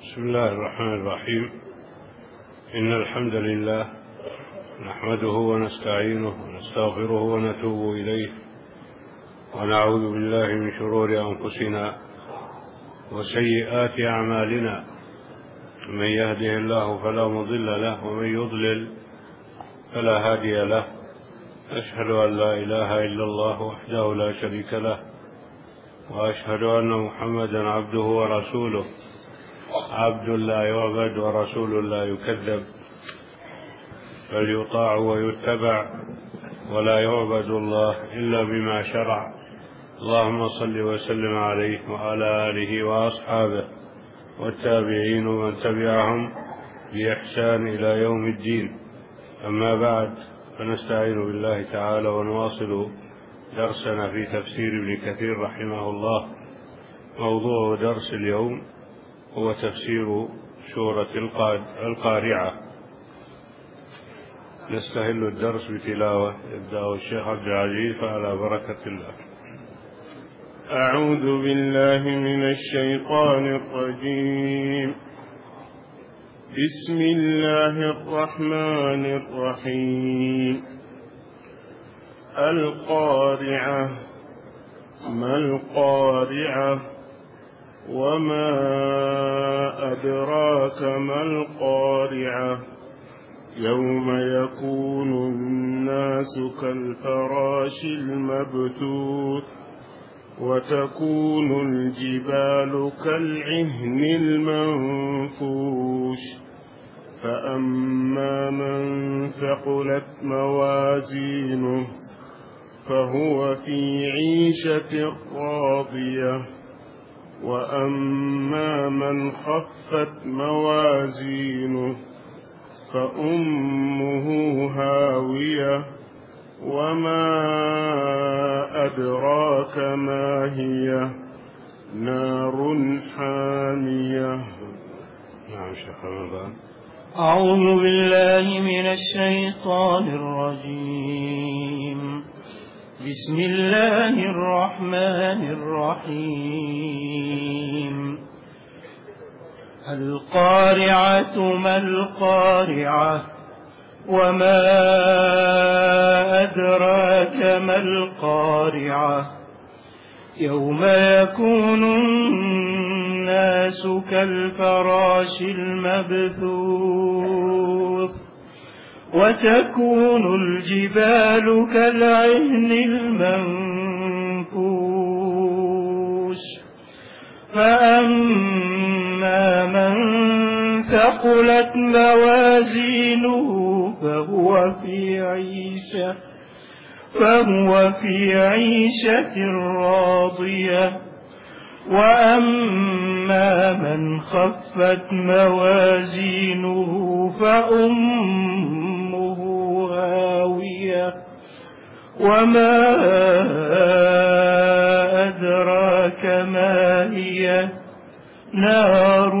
بسم الله الرحمن الرحيم. إن الحمد لله نحمده ونستعينه ونستغفره ونتوب إليه، ونعوذ بالله من شرور أنفسنا وسيئات أعمالنا. من يهده الله فلا مضل له، ومن يضلل فلا هادي له. أشهد أن لا إله إلا الله وحده لا شريك له، وأشهد أن محمدا عبده ورسوله، عبد لا يعبد ورسول لا يكذب، بل يطاع ويتبع، ولا يعبد الله إلا بما شرع. اللهم صل وسلم عليه وعلى آله وأصحابه والتابعين ومن تبعهم بإحسان إلى يوم الدين. أما بعد، فنستعين بالله تعالى ونواصل درسنا في تفسير ابن كثير رحمه الله. موضوع درس اليوم هو تفسير سورة القارعة. نستهل الدرس بتلاوة يبدأ الشيخ عبد العزيز، فعلى بركة الله. أعوذ بالله من الشيطان الرجيم. بسم الله الرحمن الرحيم. القارعة. ما القارعة؟ وما أدراك ما القارعة؟ يوم يكون الناس كالفراش المبثوث، وتكون الجبال كالعهن المنفوش. فأما من ثقلت موازينه فهو في عيشة راضية، وأما من خفت موازينه فأمه هاوية، وما أدراك ما هي، نار حامية. نعم شيخ رمضان. أعوذ بالله من الشيطان الرجيم. بسم الله الرحمن الرحيم. القارعة. ما القارعة؟ وما أدراك ما القارعة؟ يوم يكون الناس كالفراش المبثوث، وتكون الجبال كالعهن المنفوش. فأما من ثقلت موازينه فهو في عيشة راضية، وأما من خفت موازينه فأمه هاوية، وما أدراك ما هي، نار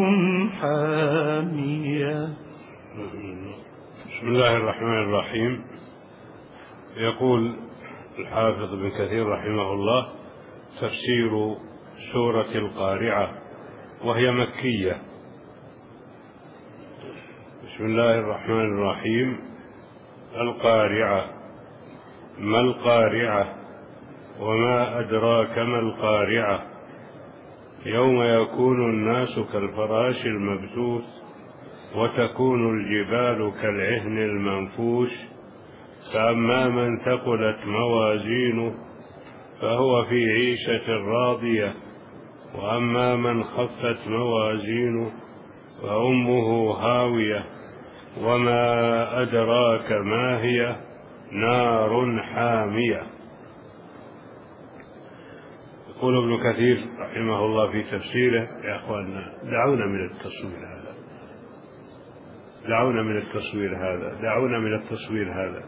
حامية. بسم الله الرحمن الرحيم. يقول الحافظ ابن كثير رحمه الله: تفسير سورة القارعة، وهي مكية. بسم الله الرحمن الرحيم. القارعة. ما القارعة؟ وما أدراك ما القارعة؟ يوم يكون الناس كالفراش المبثوث، وتكون الجبال كالعهن المنفوش. فأما من ثقلت موازينه فهو في عيشة راضية، وأما من خفت موازينه فأمه هاوية، وما أدراك ما هي، نار حامية. يقول ابن كثير رحمه الله في تفسيره: يا أخواننا، دعونا من التصوير هذا،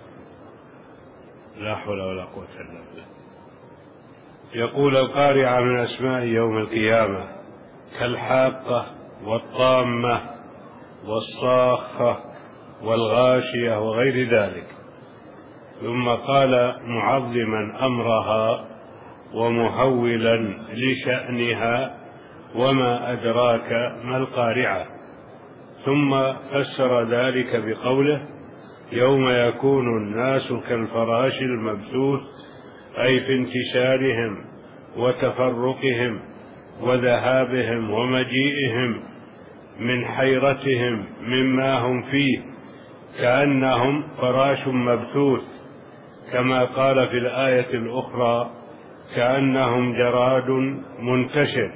لا حول ولا قوة إلا بالله. يقول: القارعة من أسماء يوم القيامة، كالحاقة والطامة والصاخة والغاشية وغير ذلك. ثم قال معظما أمرها ومهولا لشأنها وما أدراك ما القارعة، ثم فسر ذلك بقوله يوم يكون الناس كالفراش المبثوث، أي في انتشارهم وتفرقهم وذهابهم ومجيئهم من حيرتهم مما هم فيه، كأنهم فراش مبثوث، كما قال في الآية الأخرى كأنهم جراد منتشر.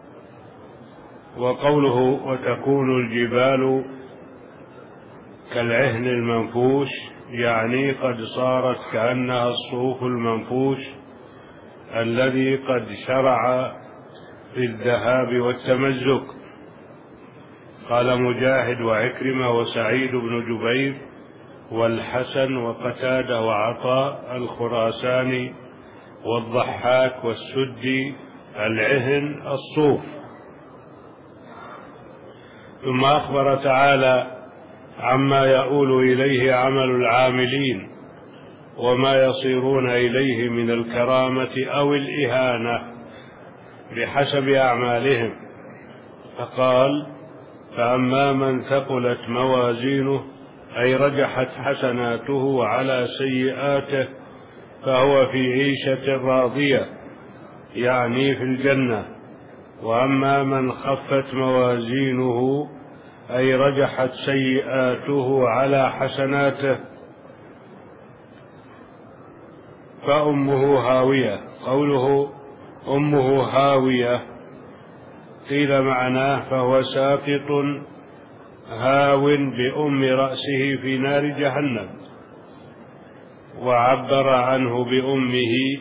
وقوله وتكون الجبال كالعهن المنفوش، يعني قد صارت كأنها الصوف المنفوش الذي قد شرع في الذهاب والتمزق. قال مجاهد وعكرمة وسعيد بن جبير والحسن وقتادة وعطاء الخراساني والضحاك والسدي العهن الصوف. ثم أخبر تعالى عما يؤول إليه عمل العاملين وما يصيرون إليه من الكرامة أو الإهانة بحسب أعمالهم، فقال فأما من ثقلت موازينه أي رجحت حسناته على سيئاته فهو في عيشة راضية، يعني في الجنة. وأما من خفت موازينه أي رجحت سيئاته على حسناته فأمه هاوية. قوله أمه هاوية قيل معناه فهو ساقط هاو بأم رأسه في نار جهنم، وعبر عنه بأمه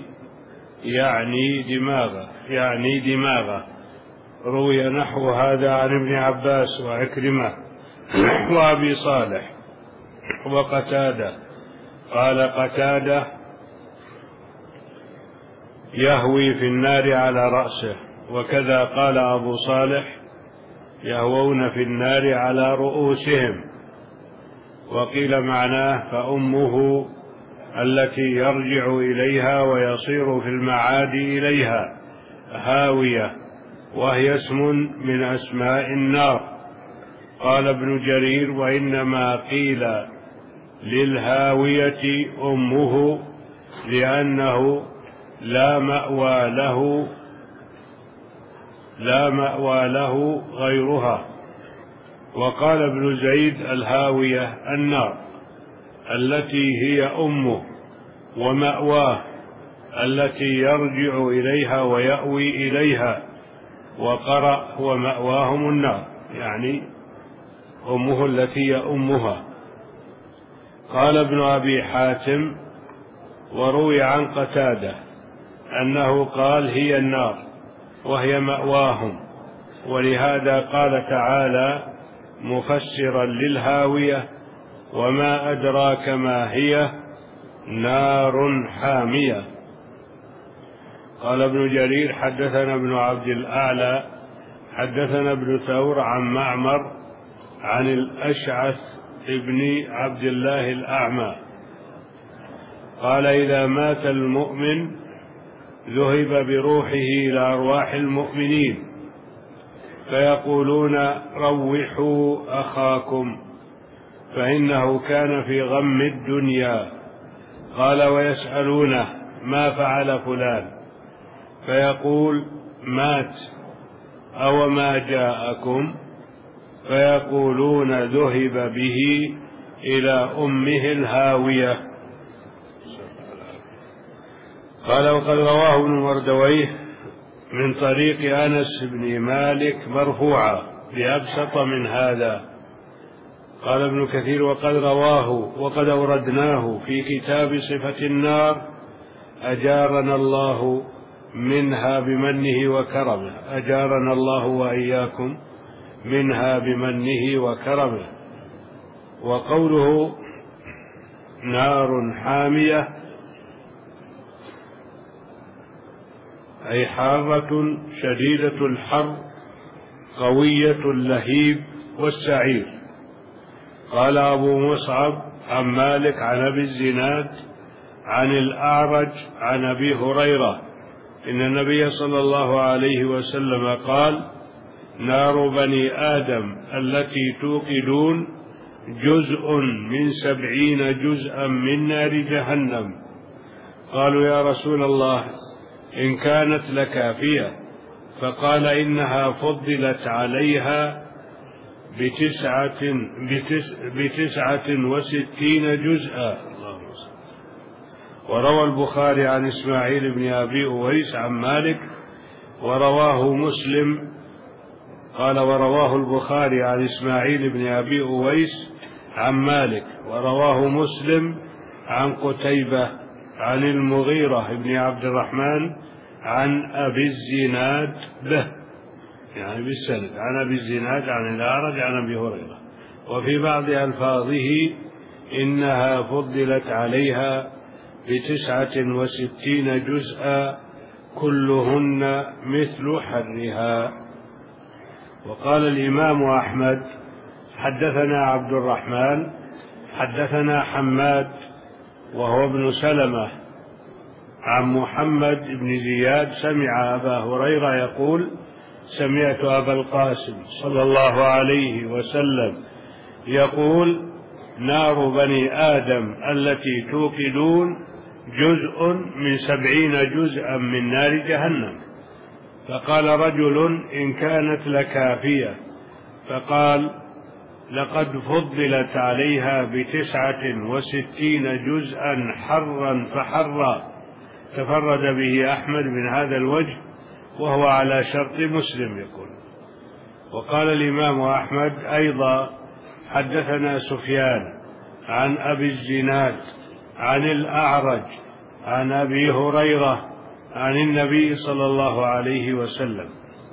يعني دماغه. روي نحو هذا عن ابن عباس وعكرمة وأبي صالح وقتادة. قال قتادة يهوي في النار على رأسه، وكذا قال أبو صالح يهوون في النار على رؤوسهم. وقيل معناه فأمه التي يرجع إليها ويصير في المعاد إليها هاوية، وهي اسم من أسماء النار. قال ابن جرير وإنما قيل للهاوية أمه لأنه لا مأوى له غيرها. وقال ابن زيد الهاوية النار التي هي أمه ومأواه التي يرجع إليها ويأوي إليها، وقرأ ومأواهم النار يعني أمه التي هي أمها. قال ابن أبي حاتم وروي عن قتادة أنه قال هي النار وهي مأواهم، ولهذا قال تعالى مفسرا للهاوية وما أدراك ما هي نار حامية. قال ابن جرير حدثنا ابن عبد الأعلى حدثنا ابن ثور عن معمر عن الأشعث ابن عبد الله الأعمى قال إذا مات المؤمن ذهب بروحه إلى أرواح المؤمنين فيقولون روحوا أخاكم فإنه كان في غم الدنيا. قال ويسألونه ما فعل فلان فيقول مات أو ما جاءكم فيقولون ذهب به إلى أمه الهاوية. قال وقد رواه ابن مردويه من طريق أنس بن مالك مرفوعا بأبسط من هذا. قال ابن كثير وقد رواه وقد أوردناه في كتاب صفة النار أجارنا الله منها بمنه وكرمه، أجارنا الله وإياكم منها بمنه وكرمه. وقوله نار حامية أي حارة شديدة الحر قوية اللهيب والسعير. قال أبو مصعب عن مالك عن أبي الزناد عن الأعرج عن أبي هريرة إن النبي صلى الله عليه وسلم قال نار بني آدم التي توقدون جزء من 70 جزءا من نار جهنم. قالوا يا رسول الله إن كانت لكافية، فقال إنها فضلت عليها ب69 جزءا. وروى البخاري عن إسماعيل بن أبي أويس عن مالك ورواه مسلم. قال ورواه البخاري عن إسماعيل بن أبي أويس عن مالك ورواه مسلم عن قتيبة عن المغيرة بن عبد الرحمن عن أبي الزناد به، يعني بالسند، عن أبي الزناد عن الأعرج عن أبي هريرة. وفي بعض ألفاظه إنها فضلت عليها ب69 جزءا كلهن مثل حرها. وقال الإمام أحمد حدثنا عبد الرحمن حدثنا حماد وهو ابن سلمة عن محمد بن زياد سمع أبا هريرة يقول سمعت أبا القاسم صلى الله عليه وسلم يقول نار بني آدم التي توقدون جزء من 70 جزءا من نار جهنم. فقال رجل إن كانت لكافية، فقال لقد فضلت عليها ب69 جزءا حرا فحرا. تفرد به أحمد من هذا الوجه وهو على شرط مسلم يقول. وقال الإمام أحمد أيضا حدثنا سفيان عن أبي الزناد عن الأعرج عن أبي هريرة عن النبي صلى الله عليه وسلم.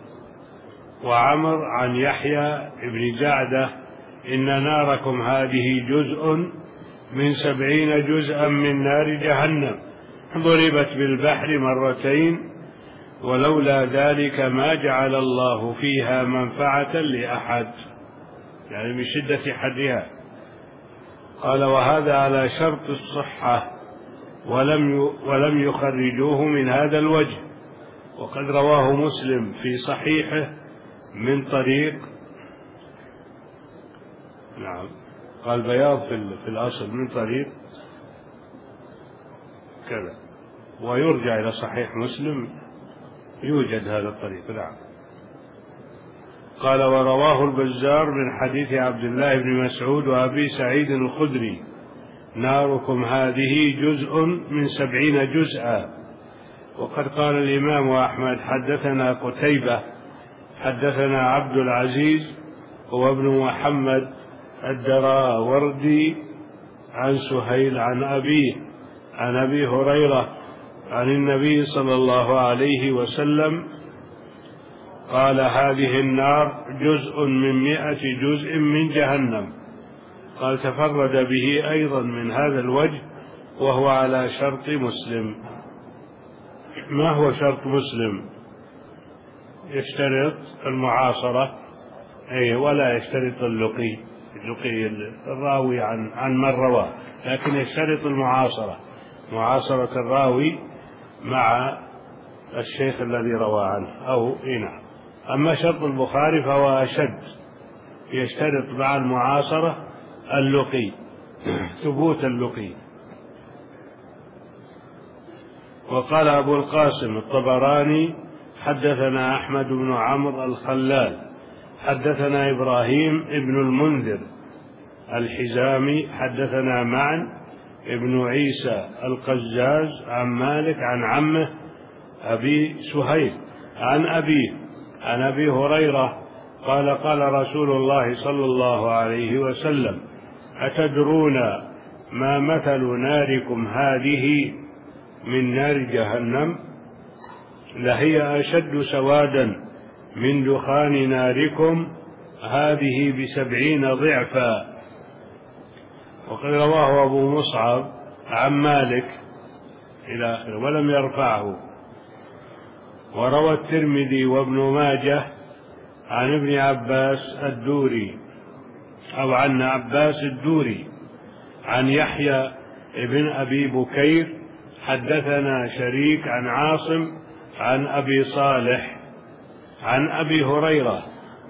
وعمر عن يحيى بن جعدة إن ناركم هذه جزء من 70 جزءا من نار جهنم ضربت بالبحر مرتين ولولا ذلك ما جعل الله فيها منفعة لأحد، يعني من شدة حرها. قال وهذا على شرط الصحة ولم يخرجوه من هذا الوجه. وقد رواه مسلم في صحيحه من طريق قال بياض في الأصل من طريق كذا، ويرجع إلى صحيح مسلم يوجد هذا الطريق. قال ورواه البزار من حديث عبد الله بن مسعود وأبي سعيد الخدري ناركم هذه جزء من 70 جزءا. وقد قال الإمام أحمد حدثنا قتيبة حدثنا عبد العزيز هو ابن محمد الدراوردي عن سهيل عن أبيه عن أبي هريرة عن النبي صلى الله عليه وسلم قال هذه النار جزء من 100 جزء من جهنم. قال تفرد به أيضا من هذا الوجه وهو على شرط مسلم. ما هو شرط مسلم؟ يشترط المعاصرة ولا يشترط اللقي الراوي عن من رواه، لكن يشترط معاصرة الراوي مع الشيخ الذي روى عنه أو نعم. أما شرط البخاري فهو أشد، يشترط مع المعاصرة اللقي، ثبوت اللقي. وقال أبو القاسم الطبراني حدثنا أحمد بن عمرو الخلال حدثنا إبراهيم ابن المنذر الحزامي حدثنا معن ابن عيسى القزاز عن مالك عن عمه أبي سهيل عن أبيه عن أبي هريرة قال قال رسول الله صلى الله عليه وسلم أتدرون ما مثل ناركم هذه من نار جهنم؟ لهي أشد سوادا من دخان ناركم هذه ب70 ضعفا. وقد رواه أبو مصعب عن مالك إلى آخره ولم يرفعه. وروى الترمذي وابن ماجه عن ابن عباس الدوري أو عن عباس الدوري عن يحيى ابن أبي بكير حدثنا شريك عن عاصم عن أبي صالح عن أبي هريرة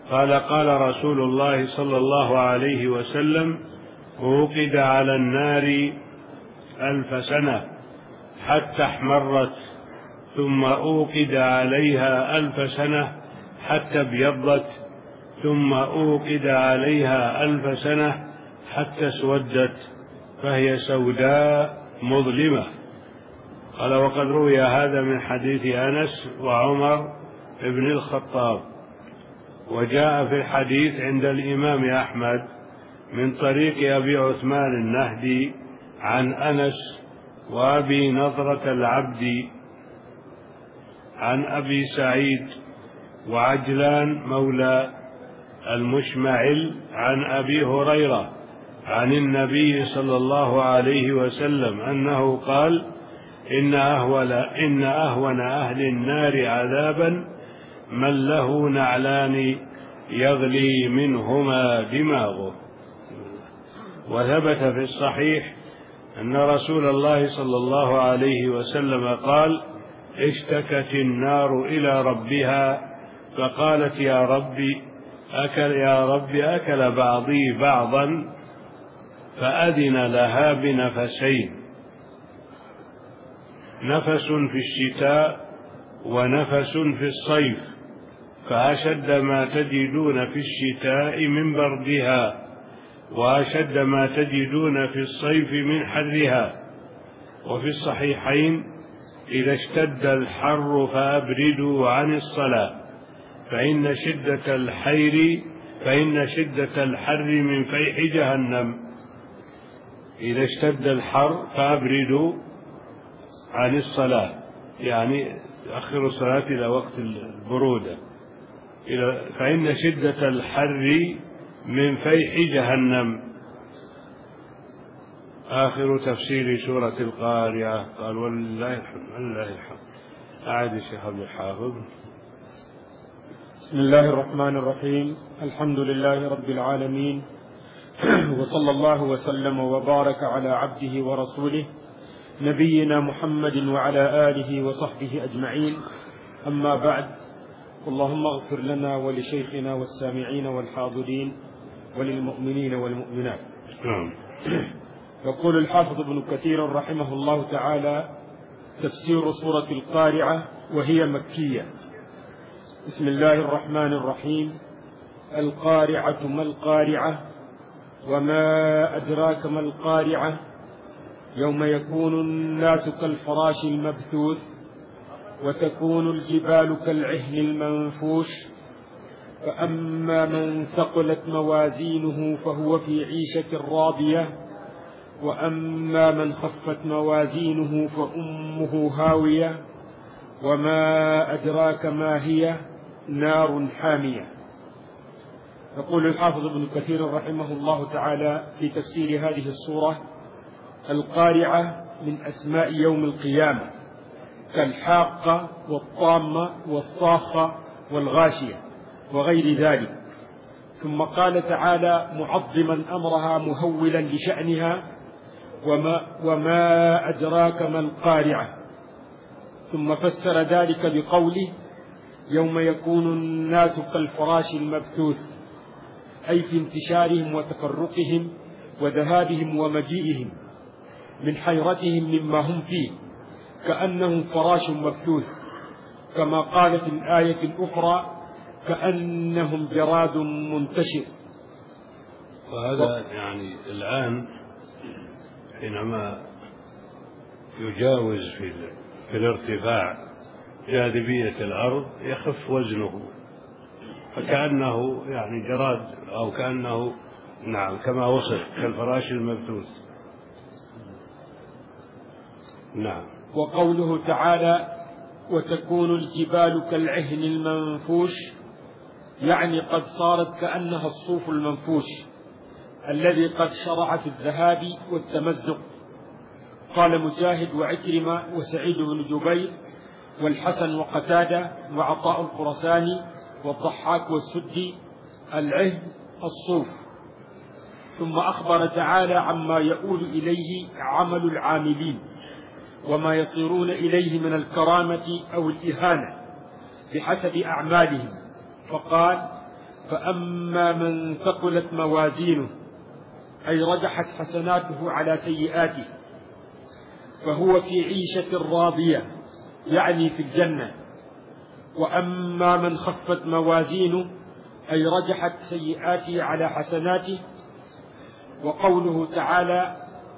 قال: قال رسول الله صلى الله عليه وسلم: أوقد على النار 1000 سنة حتى احمرت، ثم أوقد عليها 1000 سنة حتى ابيضت، ثم أوقد عليها 1000 سنة حتى اسودت، فهي سوداء مظلمة. قال: وقد روي هذا من حديث أنس وعمر بن الخطاب. وجاء في الحديث عند الإمام أحمد من طريق أبي عثمان النهدي عن أنس وأبي نضرة العبدي عن أبي سعيد وعجلان مولى المشمعل عن أبي هريرة عن النبي صلى الله عليه وسلم أنه قال: إن أهون أهل النار عذابا من له نعلان يغلي منهما دماغه. وثبت في الصحيح أن رسول الله صلى الله عليه وسلم قال: اشتكت النار إلى ربها فقالت: يا رب أكل بعضي بعضا، فأذن لها بنفسين: نفس في الشتاء ونفس في الصيف، فأشد ما تجدون في الشتاء من بردها، وأشد ما تجدون في الصيف من حرها. وفي الصحيحين: إذا اشتد الحر فأبردوا عن الصلاة، فإن شدة الحر من فيح جهنم. إذا اشتد الحر فأبردوا عن الصلاة، يعني أخروا الصلاة إلى وقت البرودة. فإن شدة الحر من فيح جهنم. آخر تفسير سورة القارعة. قال: ولله الحمد. أعد الشيخ عبد الحافظ. بسم الله الرحمن الرحيم. الحمد لله رب العالمين، وصلى الله وسلم وبارك على عبده ورسوله نبينا محمد وعلى آله وصحبه أجمعين. أما بعد، اللهم اغفر لنا ولشيخنا والسامعين والحاضرين وللمؤمنين والمؤمنات. يقول الحافظ ابن كثير رحمه الله تعالى: تفسير سورة القارعة، وهي مكية. بسم الله الرحمن الرحيم. القارعة ما القارعة، وما أدراك ما القارعة، يوم يكون الناس كالفراش المبثوث، وتكون الجبال كالعهن المنفوش، فأما من ثقلت موازينه فهو في عيشة راضية، وأما من خفت موازينه فأمه هاوية، وما أدراك ما هي، نار حامية. يقول الحافظ ابن كثير رحمه الله تعالى في تفسير هذه السورة: القارعة من أسماء يوم القيامة، كالحاقة والطامة والصاخة والغاشية وغير ذلك. ثم قال تعالى معظما أمرها مهولا لشأنها: وما أدراك ما القارعة. ثم فسر ذلك بقوله: يوم يكون الناس كالفراش المبثوث، أي في انتشارهم وتفرقهم وذهابهم ومجيئهم، من حيرتهم مما هم فيه، كأنهم فراش مبثوث، كما قال في الآية الأخرى: كأنهم جراد منتشر. وهذا يعني الآن حينما يجاوز في الارتفاع جاذبية الأرض يخف وزنه، فكأنه يعني جراد، أو كأنه كما وصف كالفراش المبثوث. وقوله تعالى: وتكون الجبال كالعهن المنفوش، يعني قد صارت كأنها الصوف المنفوش الذي قد شرع في الذهاب والتمزق. قال مجاهد وعكرمة وسعيد بن جبير والحسن وقتادة وعطاء الخرساني والضحاك والسدي: العهن الصوف. ثم أخبر تعالى عما يؤول إليه عمل العاملين، وما يصيرون إليه من الكرامة أو الإهانة بحسب أعمالهم، فقال: فأما من ثقلت موازينه أي رجحت حسناته على سيئاته فهو في عيشة راضية يعني في الجنة. وأما من خفت موازينه أي رجحت سيئاته على حسناته. وقوله تعالى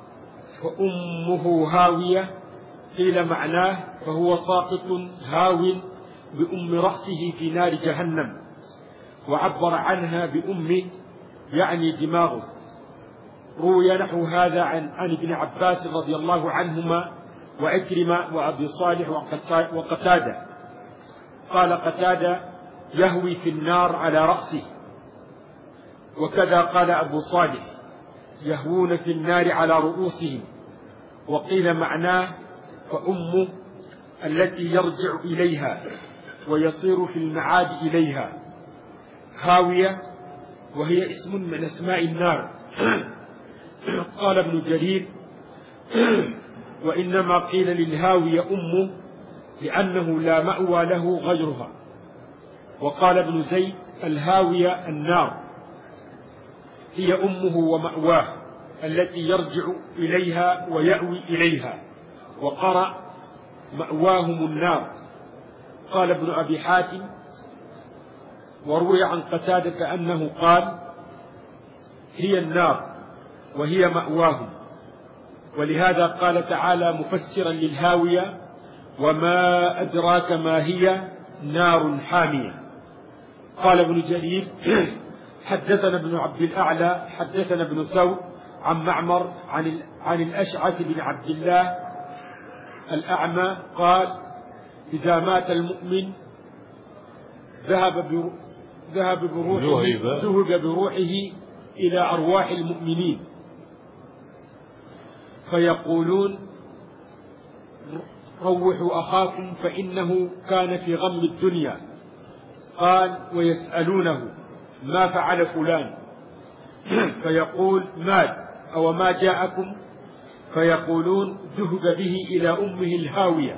فأمه هاوية قيل معناه فهو ساقط هاو بأم رأسه في نار جهنم، وعبر عنها بأمه يعني دماغه. روي نحو هذا عن ابن عباس رضي الله عنهما وعكرمة وأبي صالح وقتادة. قال قتادة يهوي في النار على رأسه، وكذا قال أبو صالح يهوون في النار على رؤوسهم. وقيل معناه فأمه التي يرجع إليها ويصير في المعاد إليها هاوية، وهي اسم من أسماء النار. قال ابن جرير وإنما قيل للهاوية أمه لأنه لا مأوى له غيرها. وقال ابن زيد الهاوية النار هي أمه ومأواه التي يرجع إليها ويأوي إليها، وقرأ مأواهم النار. قال ابن أبي حاتم وروي عن قتادة أنه قال هي النار وهي مأواهم. ولهذا قال تعالى مفسرا للهاوية وما أدراك ما هي نار حامية. قال ابن جرير حدثنا ابن عبد الأعلى حدثنا ابن ثور عن معمر عن الأشعث بن عبد الله الأعمى قال ذهب بروحه إلى أرواح المؤمنين فيقولون روحوا أخاكم فإنه كان في غم الدنيا. قال ويسألونه ما فعل فلان فيقول مات أو ما جاءكم فيقولون ذهب به إلى أمه الهاوية.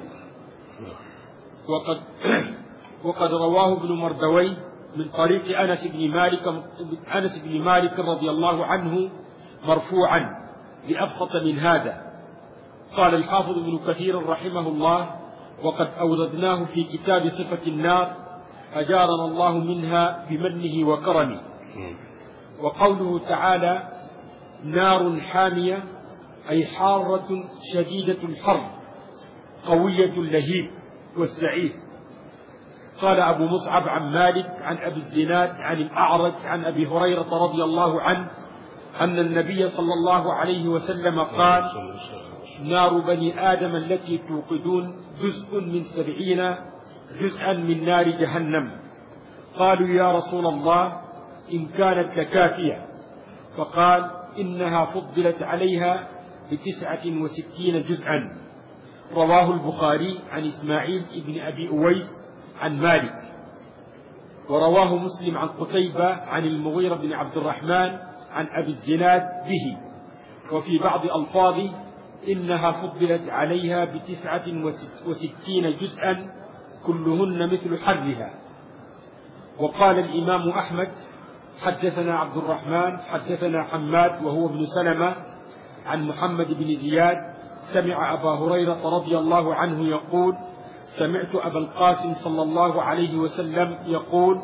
وقد رواه ابن مردويه من طريق أنس بن مالك رضي الله عنه مرفوعا بأبسط من هذا. قال الحافظ ابن كثير رحمه الله وقد أوردناه في كتاب صفة النار أجارنا الله منها بمنه وكرمه. وقوله تعالى نار حامية أي حارة شديدة الحر قوية اللهيب والسعيد. قال أبو مصعب عن مالك عن أبي الزناد عن الأعرج عن أبي هريرة رضي الله عنه أن النبي صلى الله عليه وسلم قال نار بني آدم التي توقدون جزء من 70 جزءا من نار جهنم. قالوا يا رسول الله إن كانت لكافية؟ فقال إنها فضلت عليها ب69 جزءا. رواه البخاري عن إسماعيل بن أبي أويس عن مالك. ورواه مسلم عن قتيبة عن المغيرة بن عبد الرحمن عن أبي الزناد به. وفي بعض ألفاظه إنها فضلت عليها ب69 جزءا كلهن مثل حرها. وقال الإمام أحمد حدثنا عبد الرحمن حدثنا حماد وهو ابن سلمة عن محمد بن زياد سمع أبا هريرة رضي الله عنه يقول سمعت أبا القاسم صلى الله عليه وسلم يقول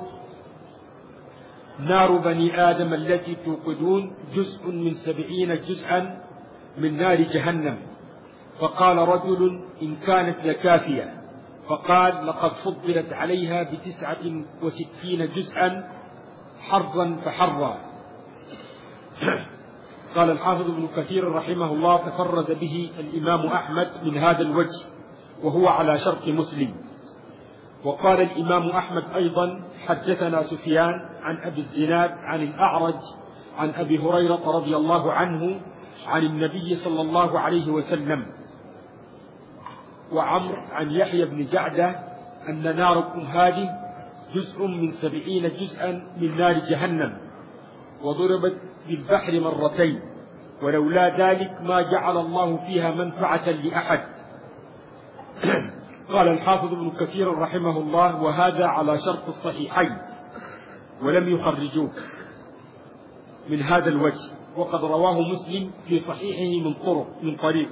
نار بني آدم التي توقدون جزء من 70 جزءا من نار جهنم. فقال رجل إن كانت لكافية؟ فقال لقد فضلت عليها ب69 جزءا حرا فحرا. قال الحافظ ابن كثير رحمه الله تفرد به الإمام أحمد من هذا الوجه وهو على شرط مسلم. وقال الإمام أحمد أيضا حدثنا سفيان عن أبي الزناد عن الأعرج عن أبي هريرة رضي الله عنه عن النبي صلى الله عليه وسلم. وعمر عن يحيى بن جعدة أن ناركم هذه جزء من 70 جزءا من نار جهنم وضربت بالبحر مرتين ولولا ذلك ما جعل الله فيها منفعة لأحد. قال الحافظ ابن كثير رحمه الله وهذا على شرط الصحيحين. ولم يخرجوه من هذا الوجه، وقد رواه مسلم في صحيحه من طريق،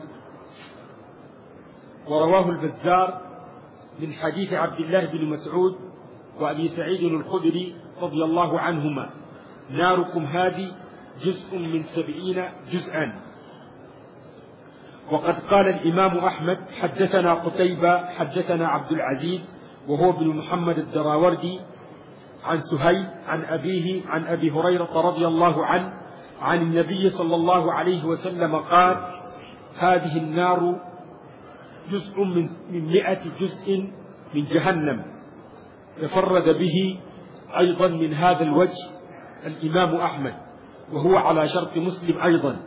ورواه البزار من حديث عبد الله بن مسعود وأبي سعيد الخدري رضي الله عنهما: ناركم هذه جزء من 70 جزءا. وقد قال الإمام أحمد: حدثنا قتيبة حدثنا عبد العزيز وهو بن محمد الدراوردي عن سهيل عن أبيه عن أبي هريرة رضي الله عنه عن النبي صلى الله عليه وسلم قال: هذه النار جزء من 100 جزء من جهنم. تفرد به أيضا من هذا الوجه الإمام أحمد، وهو على شرط مسلم أيضا.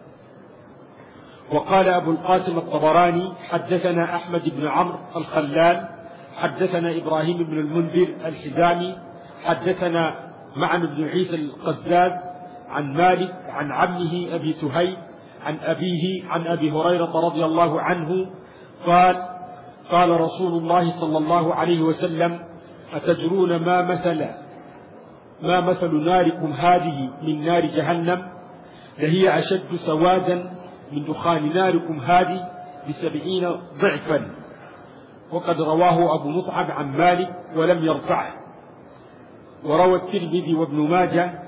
وقال أبو القاسم الطبراني: حدثنا أحمد بن عمرو الخلال حدثنا إبراهيم بن المنذر الحزامي حدثنا معن بن عيسى القزاز عن مالك عن عمه أبي سهيل عن أبيه عن أبي هريرة رضي الله عنه قال: قال رسول الله صلى الله عليه وسلم: أتدرون ما مثل ناركم هذه من نار جهنم؟ لهي أشد سوادا من دخان ناركم هذه ب70 ضعفا. وقد رواه أبو مصعب عن مالك ولم يرفعه. وروى الترمذي وابن ماجه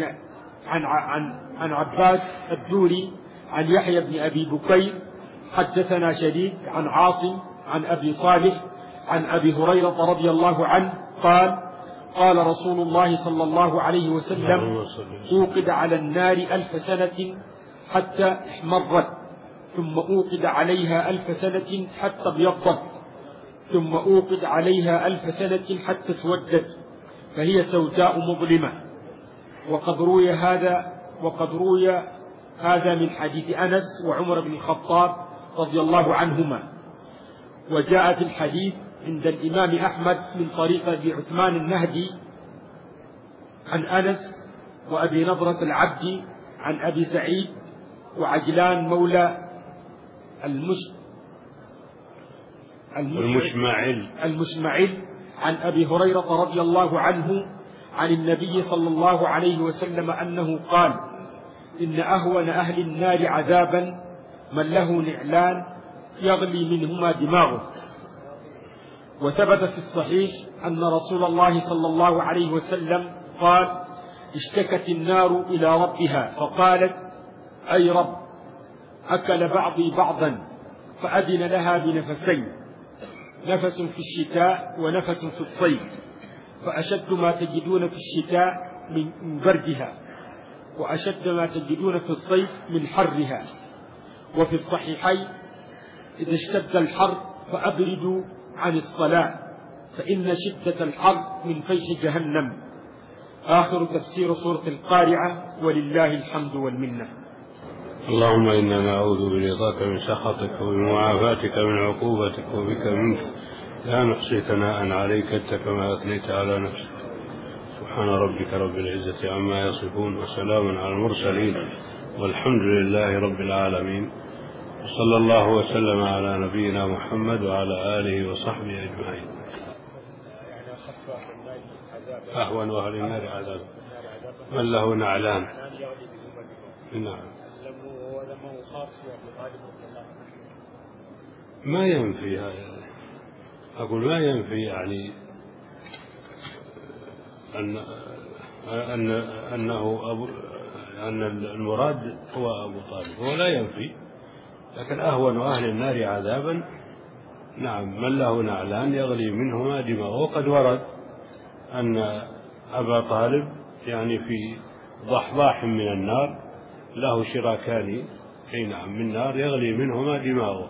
عن عباس الدوري عن يحيى بن أبي بكير حدثنا شريك عن عاصم عن أبي صالح عن أبي هريرة رضي الله عنه قال: قال رسول الله صلى الله عليه وسلم: أوقد على النار 1000 سنة حتى احمرت، ثم أوقد عليها 1000 سنة حتى ابيضت، ثم أوقد عليها 1000 سنة حتى اسودت، فهي سوداء مظلمة. وقد روي هذا من حديث أنس وعمر بن الخطاب رضي الله عنهما. وجاء في الحديث عند الإمام أحمد من طريق أبي عثمان النهدي عن أنس وأبي نضرة العبدي عن أبي سعيد وعجلان مولى المشمعل عن أبي هريرة رضي الله عنه عن النبي صلى الله عليه وسلم أنه قال: إن أهون أهل النار عذابا من له نعلان يغلي منهما دماغه. وثبت في الصحيح أن رسول الله صلى الله عليه وسلم قال: اشتكت النار إلى ربها فقالت: أي رب، أكل بعضي بعضا، فأذن لها بنفسين، نفس في الشتاء ونفس في الصيف، فأشد ما تجدون في الشتاء من بردها، وأشد ما تجدون في الصيف من حرها. وفي الصحيحين: إذا اشتد الحر فأبردوا عن الصلاة، فإن شدة الحر من فيح جهنم. آخر تفسير سورة القارعة، ولله الحمد والمنة. اللهم إنا نعوذ برضاك من سخطك وبمعافاتك من عقوبتك وبك منك، لا نحصي ثناء عليك أنت كما أثنيت على نفسك. سبحان ربك رب العزة عما يصفون، وسلام على المرسلين، والحمد لله رب العالمين. وصلى الله وسلم على نبينا محمد وعلى آله وصحبه أجمعين. أهون أهل النار عذاب من له نعلان. نعم. ما ينفي هذا، أقول ما ينفي يعني أن المراد هو أبو طالب، هو لا ينفي، لكن أهون أهل النار عذابا نعم من له نعلان يغلي منهما دماغه. وقد ورد أن أبا طالب يعني في ضحضاح من النار له شراكان نعم من نار يغلي منهما دماغه،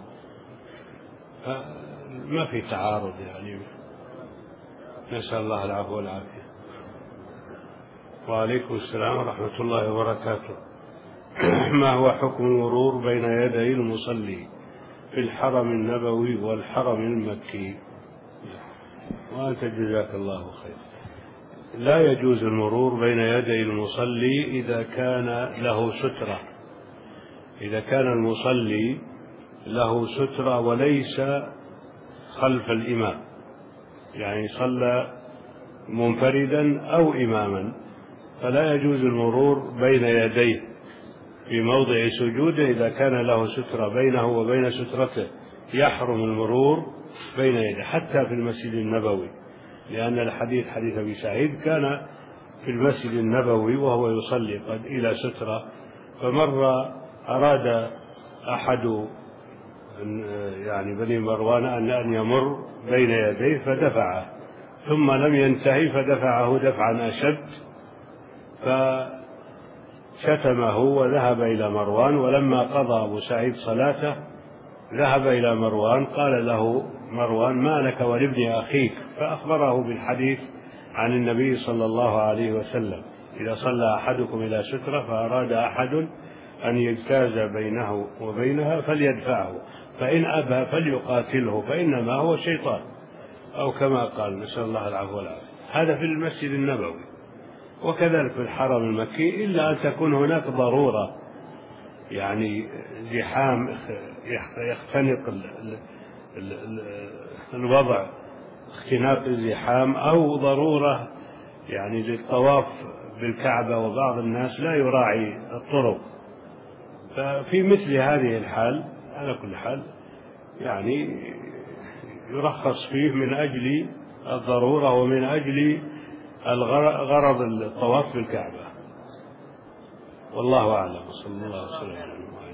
ما في تعارض يعني. نسأل الله العفو والعافية. وعليكم السلام ورحمة الله وبركاته. ما هو حكم المرور بين يدي المصلي في الحرم النبوي والحرم المكي؟ وأنت جزاك الله خير. لا يجوز المرور بين يدي المصلي إذا كان له سترة، إذا كان المصلي له سترة وليس خلف الإمام، يعني صلى منفردا أو إماما، فلا يجوز المرور بين يديه في موضع سجوده إذا كان له سترة بينه وبين سترته، يحرم المرور بين يديه حتى في المسجد النبوي، لأن الحديث حديث أبي سعيد كان في المسجد النبوي وهو يصلي قد إلى سترة، فمر أراد أحد يعني بني مروان أن يمر بين يديه فدفعه، ثم لم ينتهي فدفعه دفعا أشد فشتمه وذهب إلى مروان. ولما قضى أبو سعيد صلاته ذهب إلى مروان، قال له مروان: ما لك ولابن أخيك؟ فأخبره بالحديث عن النبي صلى الله عليه وسلم: إذا صلى أحدكم إلى سترة فأراد أحد أن يجتاز بينه وبينها فليدفعه، فإن أبى فليقاتله فإنما هو شيطان، أو كما قال، نسأل الله العفو والعافية. هذا في المسجد النبوي، وكذلك في الحرم المكي، إلا أن تكون هناك ضرورة، يعني زحام يختنق الوضع، اختناق الزحام، أو ضرورة يعني للطواف بالكعبة وبعض الناس لا يراعي الطرق، ففي مثل هذه الحال على كل حال يعني يرخص فيه من أجل الضرورة ومن أجل غرض الطواف بالكعبة. والله أعلم. صلى الله عليه وسلم.